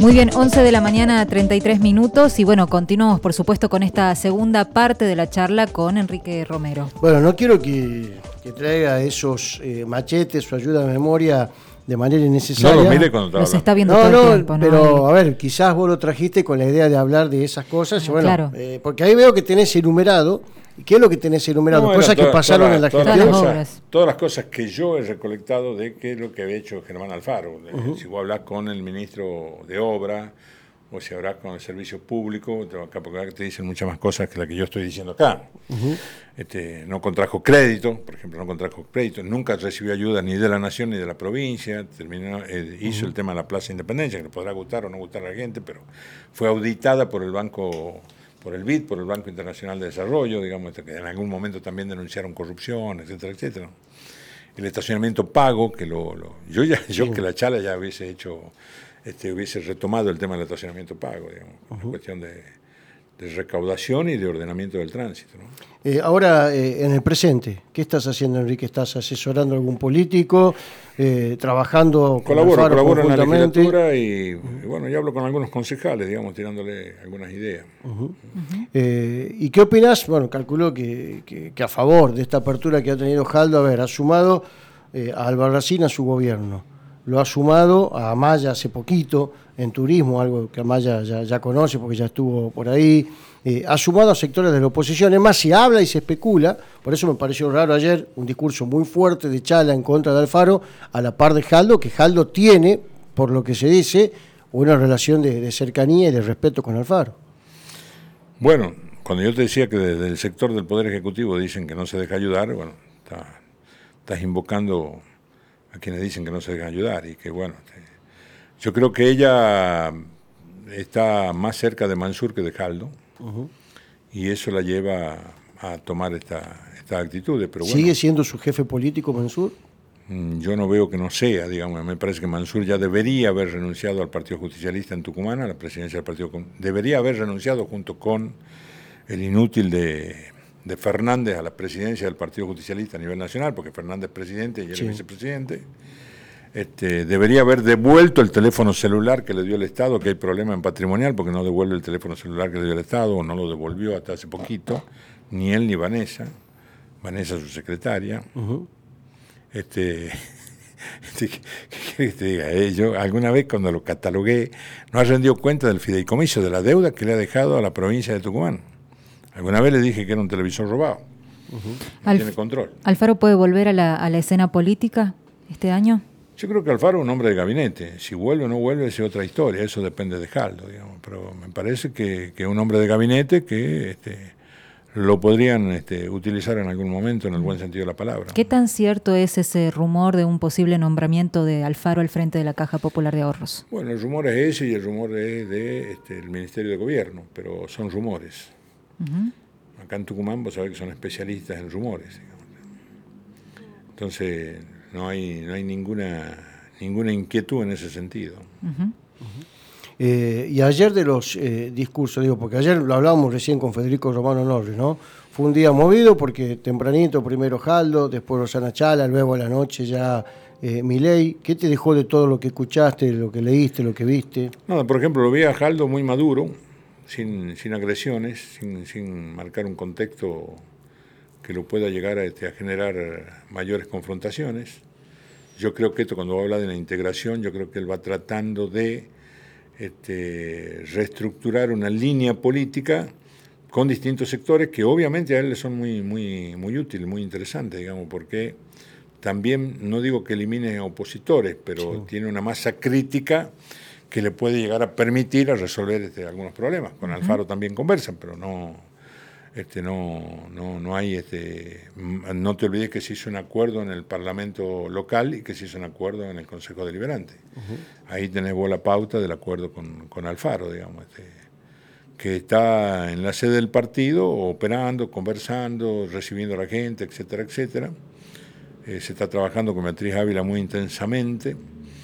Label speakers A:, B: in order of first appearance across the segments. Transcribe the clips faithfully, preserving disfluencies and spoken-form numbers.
A: Muy bien, once de la mañana, treinta y tres minutos, y bueno, continuamos por supuesto con esta segunda parte de la charla con Enrique Romero.
B: Bueno, no quiero que, que traiga esos eh, machetes o ayuda de memoria de manera innecesaria.
C: No lo mire cuando
A: Los está viendo
B: no,
A: todo
B: no,
A: el tiempo, ¿no?
B: pero a ver, quizás vos lo trajiste con la idea de hablar de esas cosas, y bueno,
A: Claro.
B: eh, porque ahí veo que tenés enumerado. ¿Qué es lo que tenés enumerado?
C: No,
B: Cosas
C: toda,
B: que pasaron
C: toda,
B: en la
C: todas
B: gestión.
C: las
A: Todas las
C: cosas,
A: obras.
C: todas las cosas que yo he recolectado de qué es lo que había hecho Germán Alfaro. Uh-huh. Si vos hablás con el ministro de Obra, o si hablás con el servicio público, acá porque te dicen muchas más cosas que las que yo estoy diciendo acá. Uh-huh. Este, no contrajo crédito, por ejemplo, no contrajo crédito, nunca recibió ayuda ni de la Nación ni de la provincia, terminó, eh, hizo uh-huh. el tema de la Plaza Independencia, que le podrá gustar o no gustar a la gente, pero fue auditada por el Banco... por el B I D, por el Banco Internacional de Desarrollo, digamos, que en algún momento también denunciaron corrupción, etcétera, etcétera. El estacionamiento pago, que lo, lo yo ya, yo sí. que la Chala ya hubiese hecho, este, hubiese retomado el tema del estacionamiento pago, digamos, uh-huh. una cuestión de, de recaudación y de ordenamiento del tránsito, ¿no?
B: Eh, ahora, eh, en el presente, ¿qué estás haciendo, Enrique? ¿Estás asesorando a algún político? Eh, ¿Trabajando con
C: Colaboro,
B: Alfaro
C: colaboro en la
B: conjuntamente?
C: legislatura y, uh-huh. y bueno, yo hablo con algunos concejales, digamos, tirándole algunas ideas.
B: Uh-huh. Uh-huh. Eh, ¿Y qué opinas? Bueno, calculo que, que, que a favor de esta apertura que ha tenido Jaldo, a ver, ha sumado eh, a Albarracín a su gobierno, lo ha sumado a Amaya hace poquito en turismo, algo que Amaya ya, ya conoce porque ya estuvo por ahí. Eh, ha sumado a sectores de la oposición. Es más, se habla y se especula, por eso me pareció raro ayer un discurso muy fuerte de Chala en contra de Alfaro, a la par de Jaldo, que Jaldo tiene, por lo que se dice, una relación de, de cercanía y de respeto con Alfaro.
C: Bueno, cuando yo te decía que desde el sector del Poder Ejecutivo dicen que no se deja ayudar, bueno, está, estás invocando a quienes dicen que no se dejan ayudar y que bueno, te, yo creo que ella está más cerca de Mansur que de Jaldo. Uh-huh. Y eso la lleva a tomar esta, esta actitud. Pero bueno,
B: ¿sigue siendo su jefe político Mansur?
C: Yo no veo que no sea, digamos, me parece que Mansur ya debería haber renunciado al Partido Justicialista en Tucumán, a la presidencia del Partido, debería haber renunciado junto con el inútil de, de Fernández a la presidencia del Partido Justicialista a nivel nacional, porque Fernández es presidente y él sí. es vicepresidente. Este, debería haber devuelto el teléfono celular que le dio el Estado, que hay problema en patrimonial porque no devuelve el teléfono celular que le dio el Estado, o no lo devolvió hasta hace poquito, ni él ni Vanessa, Vanessa su secretaria. Uh-huh. Este, este, ¿qué quieres que te diga? Eh, yo alguna vez cuando lo catalogué, no ha rendido cuenta del fideicomiso, de la deuda que le ha dejado a la provincia de Tucumán. Alguna vez le dije que era un televisor robado. Uh-huh. No Alf- tiene control.
A: ¿Alfaro puede volver a la, a la escena política este año?
C: Yo creo que Alfaro es un hombre de gabinete. Si vuelve o no vuelve es otra historia. Eso depende de Jaldo, digamos. Pero me parece que es que un hombre de gabinete que este, lo podrían este, utilizar en algún momento en el buen sentido de la palabra.
A: ¿Qué tan cierto es ese rumor de un posible nombramiento de Alfaro al frente de la Caja Popular de Ahorros?
C: Bueno, el rumor es ese y el rumor es de este, el Ministerio de Gobierno, pero son rumores. Uh-huh. Acá en Tucumán vos sabés que son especialistas en rumores, digamos. Entonces no hay no hay ninguna ninguna inquietud en ese sentido.
B: Uh-huh. Uh-huh. Eh, y ayer de los eh, discursos, digo, porque ayer lo hablábamos recién con Federico Romano Norris, ¿no? Fue un día movido porque tempranito, primero Jaldo, después Rosana Chala, luego a la noche ya eh, Milei. ¿Qué te dejó de todo lo que escuchaste, lo que leíste, lo que viste?
C: No, por ejemplo, lo vi a Jaldo muy maduro, sin, sin agresiones, sin, sin marcar un contexto que lo pueda llegar a, este, a generar mayores confrontaciones. Yo creo que esto, cuando habla de la integración, yo creo que él va tratando de este, reestructurar una línea política con distintos sectores que obviamente a él le son muy, muy, muy útiles, muy interesantes, digamos, porque también, no digo que elimine opositores, pero sí. tiene una masa crítica que le puede llegar a permitir a resolver este, algunos problemas. Con uh-huh. Alfaro también conversan, pero no... Este, no, no, no hay, este, no te olvides que se hizo un acuerdo en el Parlamento local y que se hizo un acuerdo en el Consejo Deliberante. Uh-huh. Ahí tenés vos la pauta del acuerdo con, con Alfaro, digamos, este, que está en la sede del partido, operando, conversando, recibiendo a la gente, etcétera, etcétera. Eh, se está trabajando con Beatriz Ávila muy intensamente.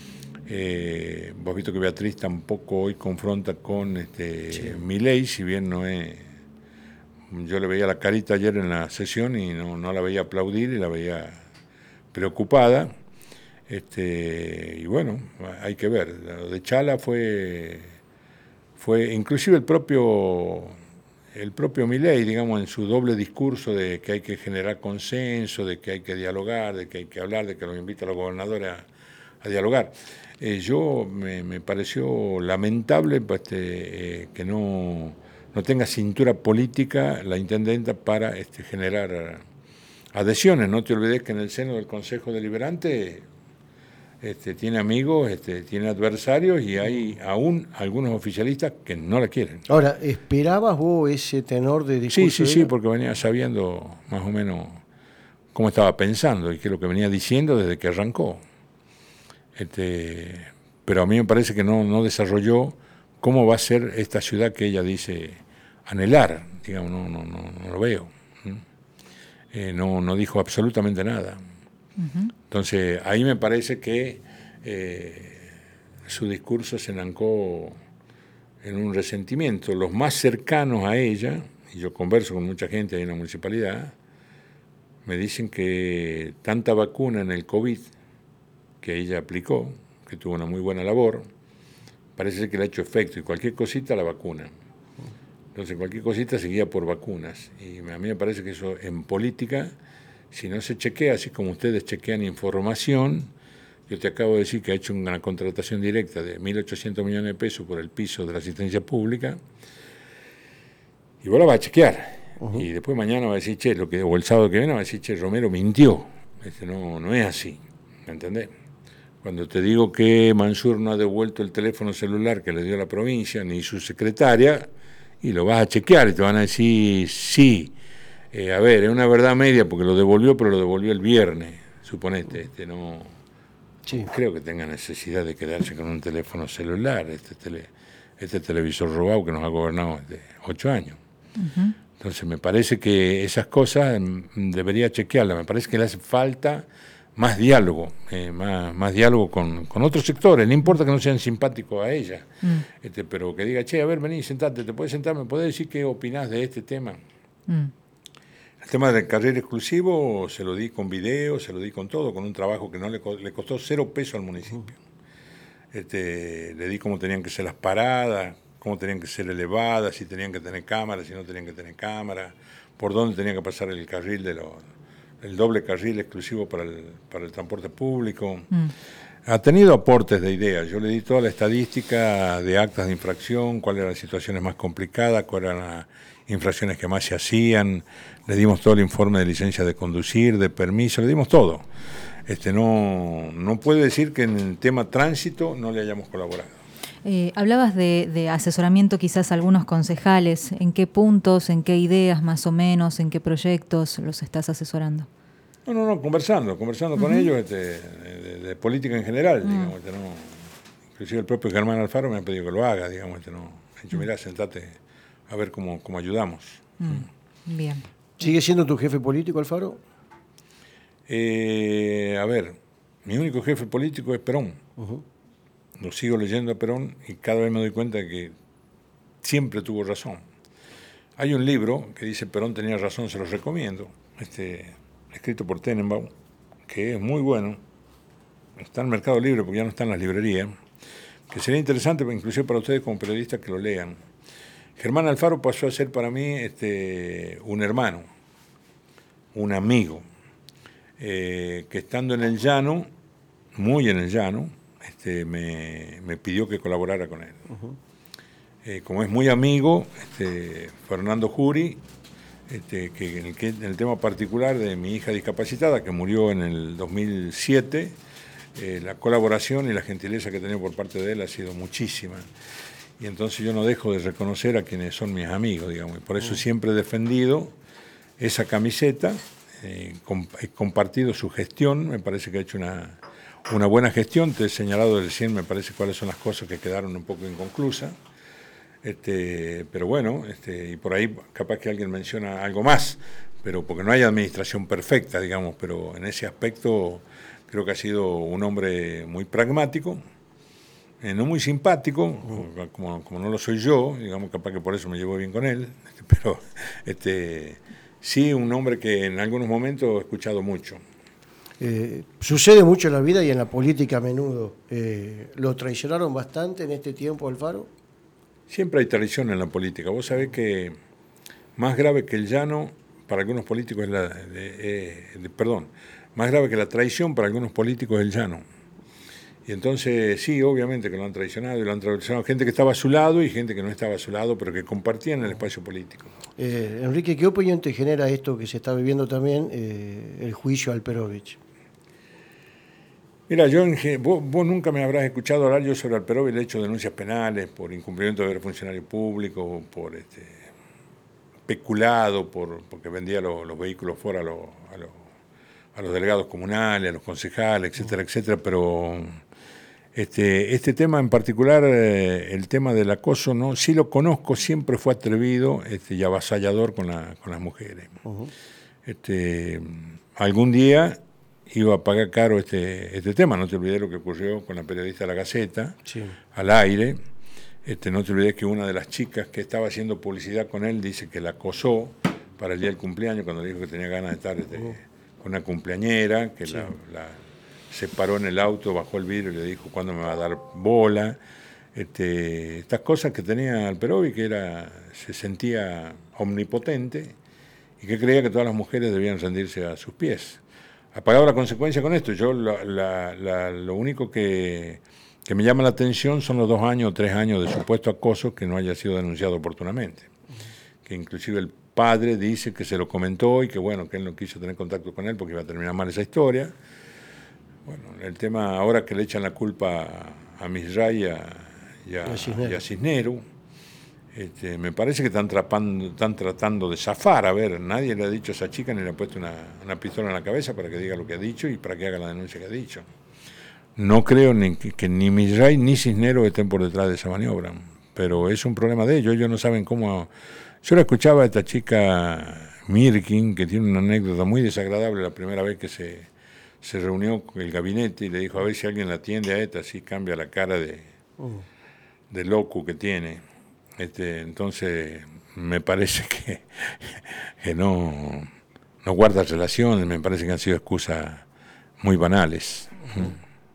C: Eh, vos has visto que Beatriz tampoco hoy confronta con este, sí. Milei, si bien no es... Yo le veía la carita ayer en la sesión y no, no la veía aplaudir y la veía preocupada. Este, y bueno, hay que ver. Lo de Chala fue, fue inclusive el propio, el propio Milei, digamos, en su doble discurso de que hay que generar consenso, de que hay que dialogar, de que hay que hablar, de que los invita a los gobernadores a, a dialogar. Eh, yo me, me pareció lamentable pues, este, eh, que no, no tenga cintura política la intendenta para este, generar adhesiones. No te olvides que en el seno del Consejo Deliberante este, tiene amigos, este, tiene adversarios y hay aún algunos oficialistas que no la quieren.
B: Ahora, ¿esperabas vos ese tenor de discurso?
C: Sí, sí, sí, porque venía sabiendo más o menos cómo estaba pensando y qué es lo que venía diciendo desde que arrancó. Este, pero a mí me parece que no, no desarrolló cómo va a ser esta ciudad que ella dice anhelar, digamos, no, no, no, no lo veo. Eh, no, no dijo absolutamente nada. Uh-huh. Entonces, ahí me parece que eh, su discurso se enancó en un resentimiento. Los más cercanos a ella, y yo converso con mucha gente ahí en la municipalidad, me dicen que tanta vacuna en el COVID que ella aplicó, que tuvo una muy buena labor, parece ser que le ha hecho efecto, y cualquier cosita la vacuna. Entonces cualquier cosita seguía por vacunas, y a mí me parece que eso en política, si no se chequea, así como ustedes chequean información, yo te acabo de decir que ha hecho una contratación directa de mil ochocientos millones de pesos por el piso de la asistencia pública, y vos la vas a chequear, uh-huh. Y después mañana va a decir, che, lo que, o el sábado que viene va a decir, che, Romero mintió, este, no, no es así, ¿me entendés? Cuando te digo que Mansur no ha devuelto el teléfono celular que le dio a la provincia, ni su secretaria, y lo vas a chequear y te van a decir, sí, eh, a ver, es una verdad media porque lo devolvió, pero lo devolvió el viernes, suponete, este, no sí. Creo que tenga necesidad de quedarse con un teléfono celular, este, tele, este televisor robado que nos ha gobernado desde ocho años. Uh-huh. Entonces me parece que esas cosas debería chequearlas, me parece que le hace falta más diálogo, eh, más, más diálogo con, con otros sectores, no importa que no sean simpáticos a ella, mm. este, pero que diga, che, a ver, vení, sentate, ¿te puedes sentar? ¿Me podés decir qué opinás de este tema? Mm. El tema del carril exclusivo se lo di con video, se lo di con todo, con un trabajo que no le, le costó cero pesos al municipio. Este, le di cómo tenían que ser las paradas, cómo tenían que ser elevadas, si tenían que tener cámaras, si no tenían que tener cámaras, por dónde tenía que pasar el carril de los... el doble carril exclusivo para el, para el transporte público. Mm. Ha tenido aportes de ideas. Yo le di toda la estadística de actas de infracción, cuáles eran las situaciones más complicadas, cuáles eran las infracciones que más se hacían. Le dimos todo el informe de licencia de conducir, de permiso, le dimos todo. Este, no, no puede decir que en el tema tránsito no le hayamos colaborado.
A: Eh, hablabas de, de asesoramiento quizás a algunos concejales. ¿En qué puntos, en qué ideas más o menos, en qué proyectos los estás asesorando?
C: No, no, no, conversando, conversando uh-huh. con ellos este, de, de política en general, uh-huh. digamos, este, no, inclusive el propio Germán Alfaro me ha pedido que lo haga, digamos, este, no, he dicho, uh-huh. mirá, sentate a ver cómo, cómo ayudamos.
A: Uh-huh. Bien.
B: ¿Sigue siendo tu jefe político, Alfaro?
C: Eh, a ver, mi único jefe político es Perón. Uh-huh. Lo sigo leyendo a Perón y cada vez me doy cuenta que siempre tuvo razón. Hay un libro que dice Perón tenía razón, se los recomiendo, este, escrito por Tenenbaum, que es muy bueno, está en el Mercado Libre porque ya no está en las librerías, que sería interesante inclusive para ustedes como periodistas que lo lean. Germán Alfaro pasó a ser para mí este, un hermano, un amigo, eh, que estando en el llano, muy en el llano, Este, me, me pidió que colaborara con él. Uh-huh. Eh, como es muy amigo, este, Fernando Juri, este, que en, el, que en el tema particular de mi hija discapacitada, que murió en el dos mil siete, eh, la colaboración y la gentileza que he tenido por parte de él ha sido muchísima. Y entonces yo no dejo de reconocer a quienes son mis amigos, digamos, y por eso uh-huh. siempre he defendido esa camiseta, eh, comp- he compartido su gestión, me parece que ha hecho una... Una buena gestión, te he señalado recién, me parece cuáles son las cosas que quedaron un poco inconclusas, este, pero bueno, este, y por ahí capaz que alguien menciona algo más, pero porque no hay administración perfecta, digamos, pero en ese aspecto creo que ha sido un hombre muy pragmático, eh, no muy simpático, uh-huh. como, como no lo soy yo, digamos, capaz que por eso me llevo bien con él, pero este, sí un hombre que en algunos momentos he escuchado mucho.
B: Eh, sucede mucho en la vida y en la política a menudo. Eh, ¿Lo traicionaron bastante en este tiempo, Alfaro?
C: Siempre hay traición en la política. Vos sabés que más grave que el llano para algunos políticos es la... De, eh, de, perdón, más grave que la traición para algunos políticos es el llano. Y entonces, sí, obviamente que lo han traicionado, y lo han traicionado gente que estaba a su lado y gente que no estaba a su lado, pero que compartían el espacio político.
B: Eh, Enrique, ¿qué opinión te genera esto que se está viviendo también, eh, el juicio a Alperovich?
C: Mira, yo en, vos, vos nunca me habrás escuchado hablar yo sobre Alperovich, le he hecho denuncias penales por incumplimiento de deber funcionario público, por este, peculado, por, porque vendía los, los vehículos fuera a los, a, los, a los delegados comunales, a los concejales, etcétera, etcétera, pero... Este, este tema en particular, eh, el tema del acoso, no, sí lo conozco, siempre fue atrevido este, y avasallador con, la, con las mujeres. Uh-huh. Este, algún día iba a pagar caro este, este tema, no te olvides lo que ocurrió con la periodista de La Gaceta, sí. Al aire, este, no te olvides que una de las chicas que estaba haciendo publicidad con él dice que la acosó para el día del cumpleaños, cuando le dijo que tenía ganas de estar este, uh-huh. con una cumpleañera, que sí. la... la se paró en el auto, bajó el vidrio y le dijo cuándo me va a dar bola. Este, estas cosas que tenía Alperovich, que era, se sentía omnipotente y que creía que todas las mujeres debían rendirse a sus pies. Ha pagado la consecuencia con esto. Yo la, la, la, lo único que, que me llama la atención son los dos años o tres años de supuesto acoso que no haya sido denunciado oportunamente. Que inclusive el padre dice que se lo comentó y que bueno, que él no quiso tener contacto con él porque iba a terminar mal esa historia. Bueno, el tema ahora que le echan la culpa a, a Misray y a, y a, y a Cisneros, este, me parece que están, trapando, están tratando de zafar. A ver, nadie le ha dicho a esa chica ni le ha puesto una, una pistola en la cabeza para que diga lo que ha dicho y para que haga la denuncia que ha dicho. No creo ni que, que ni Misray ni Cisneros estén por detrás de esa maniobra, pero es un problema de ellos. Ellos no saben cómo... Yo la escuchaba a esta chica Mirkin, que tiene una anécdota muy desagradable la primera vez que se... se reunió con el gabinete y le dijo a ver si alguien la atiende a esta, así cambia la cara de, uh. de loco que tiene. Este, entonces, me parece que, que no, no guarda relaciones, me parece que han sido excusas muy banales.
A: Uh.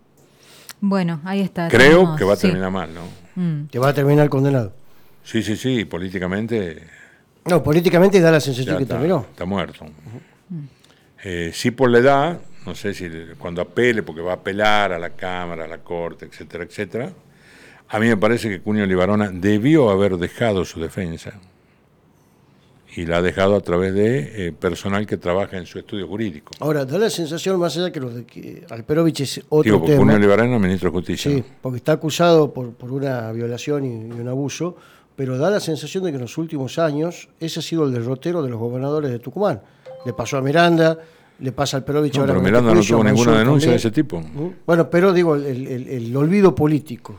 A: Bueno, ahí está.
C: Creo tenemos, que va a terminar sí. mal, ¿no?
B: Mm. Que va a terminar condenado.
C: Sí, sí, sí, políticamente...
B: No, políticamente da la sensación que
C: está,
B: terminó.
C: Está muerto. Uh. Mm. Eh, sí por la edad... No sé si cuando apele, porque va a apelar a la Cámara, a la Corte, etcétera, etcétera. A mí me parece que Cunio Libarona debió haber dejado su defensa y la ha dejado a través de eh, personal que trabaja en su estudio jurídico.
B: Ahora, da la sensación, más allá que lo de que Alperovich es otro
C: Digo,
B: tema.
C: Cunio Libarona, ministro de Justicia.
B: Sí, porque está acusado por, por una violación y, y un abuso, pero da la sensación de que en los últimos años ese ha sido el derrotero de los gobernadores de Tucumán. Le pasó a Miranda... Le pasa al Alperovich
C: no,
B: ahora.
C: Pero Miranda no tuvo ninguna denuncia también. De ese tipo.
B: Bueno, pero digo, el, el, el olvido político.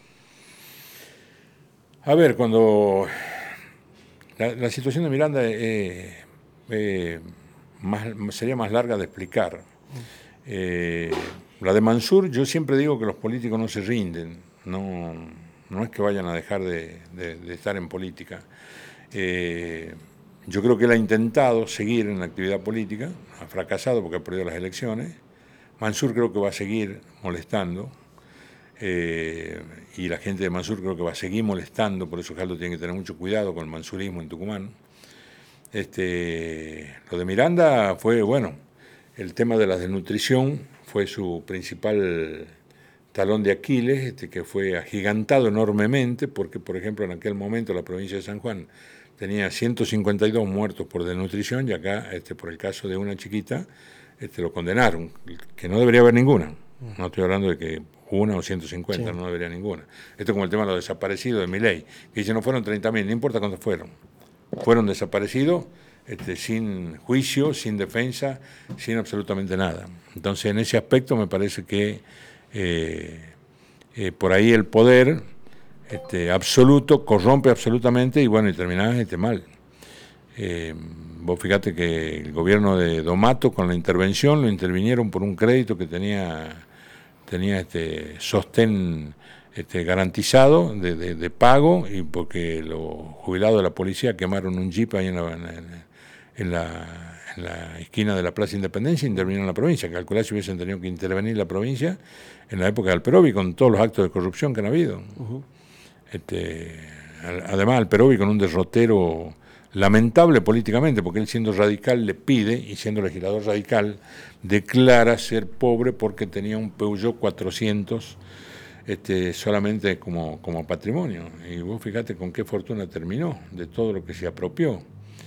C: A ver, cuando la, la situación de Miranda eh, eh, más, sería más larga de explicar. Eh, la de Mansur, yo siempre digo que los políticos no se rinden, no, no es que vayan a dejar de, de, de estar en política. Eh, Yo creo que él ha intentado seguir en la actividad política, ha fracasado porque ha perdido las elecciones. Mansur creo que va a seguir molestando, eh, y la gente de Mansur creo que va a seguir molestando, por eso Jaldo tiene que tener mucho cuidado con el mansurismo en Tucumán. Este, lo de Miranda fue, bueno, el tema de la desnutrición fue su principal talón de Aquiles, este, que fue agigantado enormemente, porque, por ejemplo, en aquel momento la provincia de San Juan tenía ciento cincuenta y dos muertos por desnutrición y acá, este, por el caso de una chiquita, este, lo condenaron, que no debería haber ninguna. No estoy hablando de que una o ciento cincuenta, sí. No debería ninguna. Esto es como el tema de los desaparecidos de Milei, que dice no fueron treinta mil, no importa cuántos fueron. Fueron desaparecidos este, sin juicio, sin defensa, sin absolutamente nada. Entonces, en ese aspecto me parece que eh, eh, por ahí el poder... Este, absoluto, corrompe absolutamente y bueno, y terminás este, mal. Eh, vos fíjate que el gobierno de Domato con la intervención lo intervinieron por un crédito que tenía, tenía este sostén este, garantizado de, de, de pago y porque los jubilados de la policía quemaron un jeep ahí en, la, en, en la, en la esquina de la Plaza Independencia, intervinieron la provincia. Calculá si hubiesen tenido que intervenir la provincia en la época de Alperovi con todos los actos de corrupción que han habido. Uh-huh. Este, además, Alperovi con un derrotero lamentable políticamente, porque él siendo radical le pide, y siendo legislador radical, declara ser pobre porque tenía un Peugeot cuatrocientos este, solamente como, como patrimonio. Y vos fíjate con qué fortuna terminó, de todo lo que se apropió.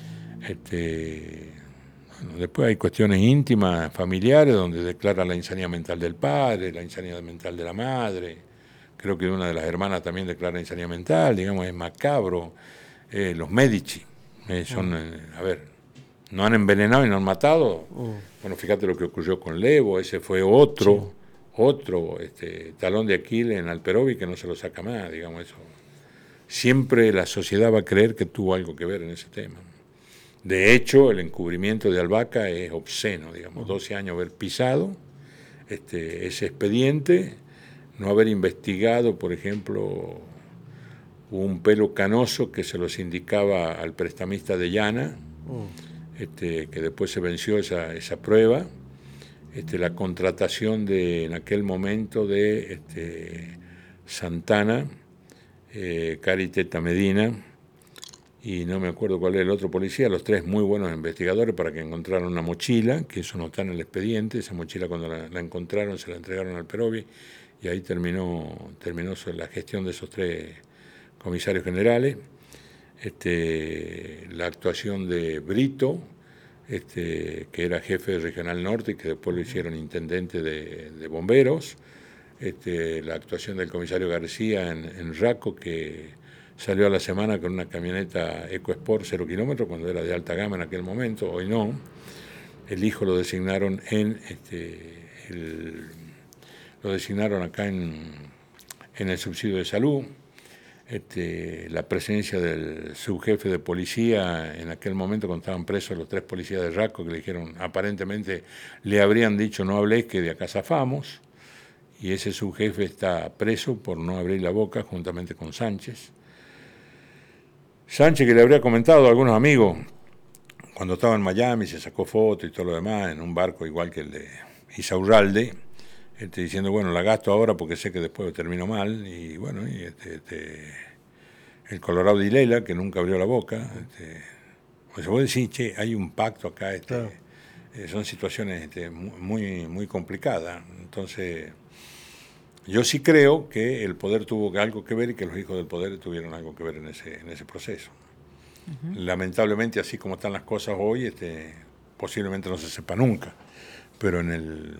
C: Este, bueno, después hay cuestiones íntimas, familiares, donde declara la insanía mental del padre, la insanía mental de la madre. Creo que una de las hermanas también declara insanía mental, digamos, es macabro. Eh, los Medici. Eh, son, eh, a ver, no han envenenado y no han matado. Uh. Bueno, fíjate lo que ocurrió con Levo, ese fue otro, sí. otro este, talón de Aquiles en Alperovi que no se lo saca más, digamos eso. Siempre la sociedad va a creer que tuvo algo que ver en ese tema. De hecho, el encubrimiento de Albaca es obsceno, digamos, uh. doce años haber pisado este, ese expediente, no haber investigado, por ejemplo, un pelo canoso que se los indicaba al prestamista de Llana, mm. este, que después se venció esa, esa prueba, este, la contratación de, en aquel momento de este, Santana, eh, Cariteta Medina, y no me acuerdo cuál era el otro policía, los tres muy buenos investigadores para que encontraran una mochila, que eso no está en el expediente, esa mochila cuando la, la encontraron se la entregaron al Perovi, y ahí terminó, terminó la gestión de esos tres comisarios generales, este, la actuación de Brito, este, que era jefe de Regional Norte y que después lo hicieron intendente de, de bomberos, este, la actuación del comisario García en, en Raco, que salió a la semana con una camioneta EcoSport cero kilómetros, cuando era de alta gama en aquel momento, hoy no. El hijo lo designaron en este, el, lo designaron acá en, en el subsidio de salud. Este, la presencia del subjefe de policía en aquel momento cuando estaban presos los tres policías de Raco, que le dijeron, aparentemente le habrían dicho no habléis que de acá zafamos, y ese subjefe está preso por no abrir la boca juntamente con Sánchez. Sánchez, que le habría comentado a algunos amigos cuando estaba en Miami, se sacó fotos y todo lo demás en un barco igual que el de Isaurralde, Este, diciendo, bueno, la gasto ahora porque sé que después termino mal, y bueno, y este, este, el Colorado de Ilela, que nunca abrió la boca, este, o sea, vos decís, che, hay un pacto acá, este, claro. eh, son situaciones este, muy, muy complicadas, entonces yo sí creo que el poder tuvo algo que ver y que los hijos del poder tuvieron algo que ver en ese, en ese proceso. Uh-huh. Lamentablemente, así como están las cosas hoy, este, posiblemente no se sepa nunca, pero en el...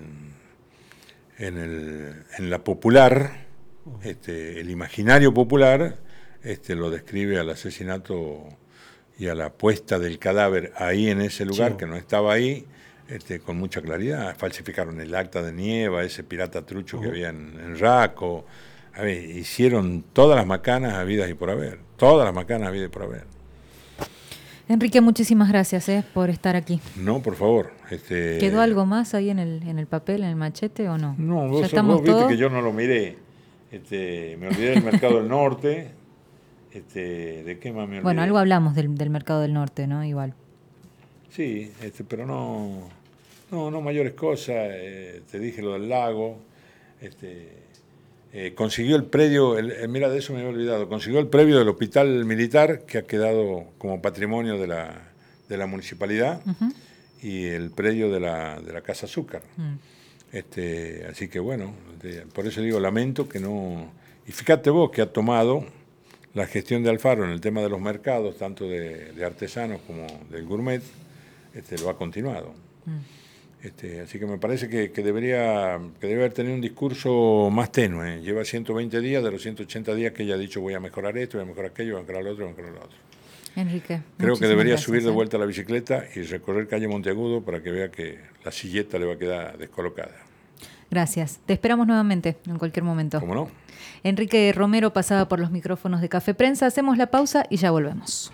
C: En, el, en la popular, este, el imaginario popular este, lo describe al asesinato y a la puesta del cadáver ahí en ese lugar, sí. que no estaba ahí, este, con mucha claridad. Falsificaron el acta de Nieva, ese pirata trucho uh-huh. que había en, en Raco. A ver, hicieron todas las macanas habidas y por haber, todas las macanas habidas y por haber.
A: Enrique, muchísimas gracias eh, por estar aquí.
C: No, por favor. Este...
A: ¿Quedó algo más ahí en el, en el papel, en el machete o no?
C: No, vos, vos viste todos? Que yo no lo miré. Este, me olvidé del Mercado del Norte. Este, ¿de qué más me olvidé?
A: Bueno, algo hablamos del, del Mercado del Norte, ¿no? Igual.
C: Sí, este, pero no, no, no mayores cosas. Eh, te dije lo del lago. Este, eh, consiguió el predio, el, eh, mira, de eso me había olvidado, consiguió el predio del hospital militar que ha quedado como patrimonio de la, de la municipalidad uh-huh. y el predio de la, de la Casa Azúcar. Uh-huh. Este, así que bueno, de, por eso digo, lamento que no... Y fíjate vos que ha tomado la gestión de Alfaro en el tema de los mercados, tanto de, de artesanos como del gourmet, este, lo ha continuado. Uh-huh. Este, así que me parece que, que debería que debe haber tenido un discurso más tenue. Lleva ciento veinte días, de los ciento ochenta días que ella ha dicho voy a mejorar esto, voy a mejorar aquello, voy a mejorar lo otro, voy a mejorar lo otro.
A: Enrique,
C: creo que debería gracias, subir de vuelta a la bicicleta y recorrer calle Monteagudo para que vea que la silleta le va a quedar descolocada.
A: Gracias. Te esperamos nuevamente en cualquier momento.
C: ¿Cómo no?
A: Enrique Romero pasaba por los micrófonos de Café Prensa. Hacemos la pausa y ya volvemos.